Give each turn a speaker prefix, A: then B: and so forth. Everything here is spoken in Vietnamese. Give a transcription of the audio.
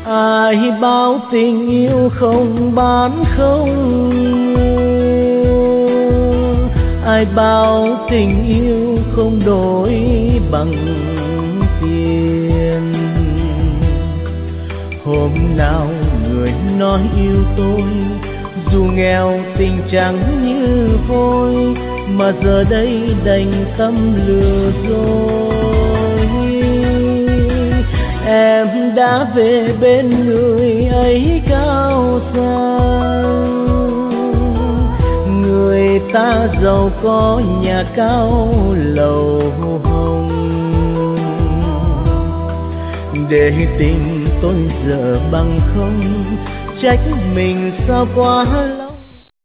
A: Ai bảo tình yêu không bán không, ai bảo tình yêu không đổi bằng tiền. Hôm nào người nói yêu tôi, dù nghèo tình chẳng như vôi, mà giờ đây đành tâm lừa dối. Em đã về bên người ấy cao sang, người ta giàu có nhà cao lầu hồng. Để tình tôi giờ bằng không, trách mình sao quá